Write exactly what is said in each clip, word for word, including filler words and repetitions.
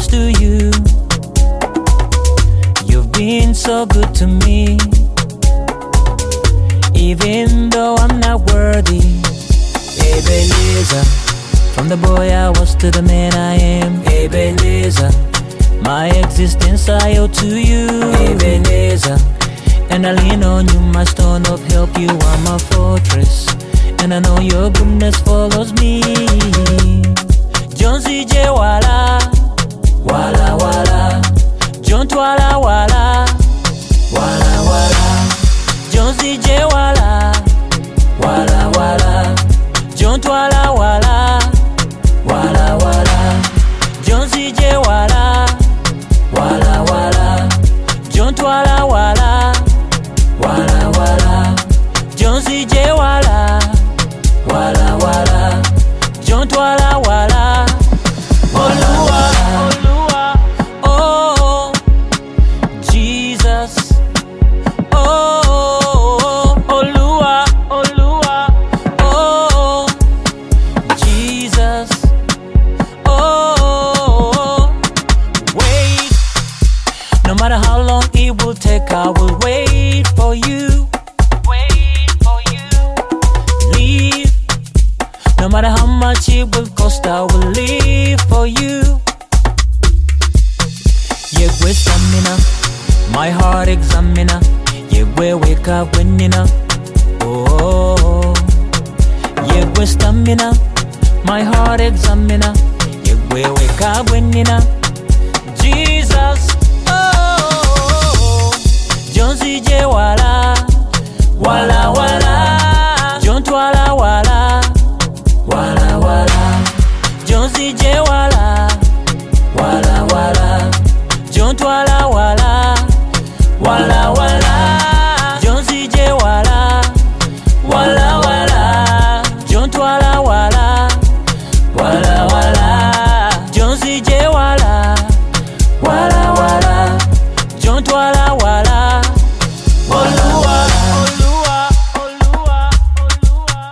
close to you. You've been so good to me, even though I'm not worthy. Ebenezer, from the boy I was to the man I am. Ebenezer, my existence I owe to you. Ebenezer, and I lean on you, my stone of help. You are my fortress, and I know your goodness follows me. John C J Wala, Wala Wala, John Twala Wala, Wala Wala, John C J Wala, Wala Wala, John Twala Wala, Wala Wala, John C J Wala, Wala Wala, John Twala Wala, Wala Wala, John C J Wala, Wala Wala, John Twala Wala, Oluwa, Oluwa, oh, Jesus, oh, Oluwa, Oluwa, oh, Jesus, oh, wait, no matter how long it will take, I will wait for you, wait for you, leave, no matter how much it will cost, I will live for you. Yegwe stamina, my heart examiner. Yegwe wake up when you know. Oh, Yegwe stamina, my heart examiner. Yegwe wake up when you know. Jesus, oh, John C J Wala, Wala Wala, John Twala Wala, Wala Wala, John C J Wala, Wala Wala, John Twala Wala, Wala Wala, John C J Wala, Wala Wala, John Twala Wala, Wala Wala, John C J Wala, Wala Wala, John Twala Wala, Oluwa, Oluwa, Oluwa, Oluwa,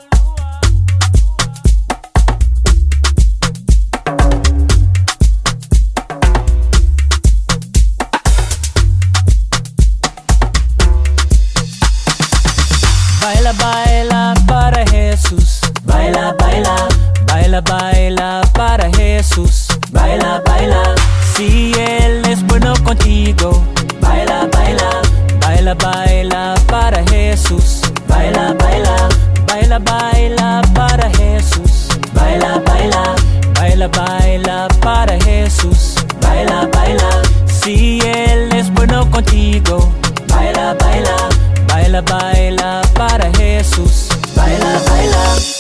Baila, baila para Jesús. Baila, baila, baila, baila para Jesús. Baila, baila, si Él es bueno contigo. Baila, baila, baila, baila para Jesús. Baila, baila, baila, baila para Jesús. Baila, baila, baila, baila para Jesús. Baila, baila, si Él es bueno contigo. Baila, baila, baila, baila para Jesús. Baila, baila.